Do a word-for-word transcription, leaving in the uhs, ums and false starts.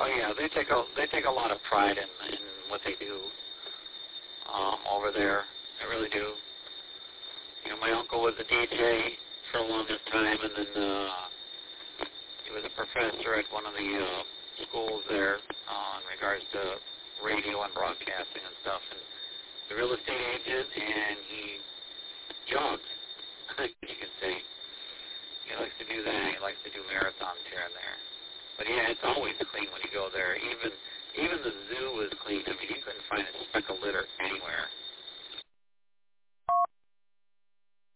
Oh yeah, they take a they take a lot of pride in, in what they do um, over there. They really do. You know, my uncle was a D J for the longest time, and then uh, he was a professor at one of the uh, schools there uh, in regards to radio and broadcasting and stuff. And the real estate agent, and he jogs, you can say. He likes to do that. He likes to do marathons here and there. But yeah, it's always clean when you go there. Even even the zoo was clean. I mean, you couldn't find a speck of litter anywhere.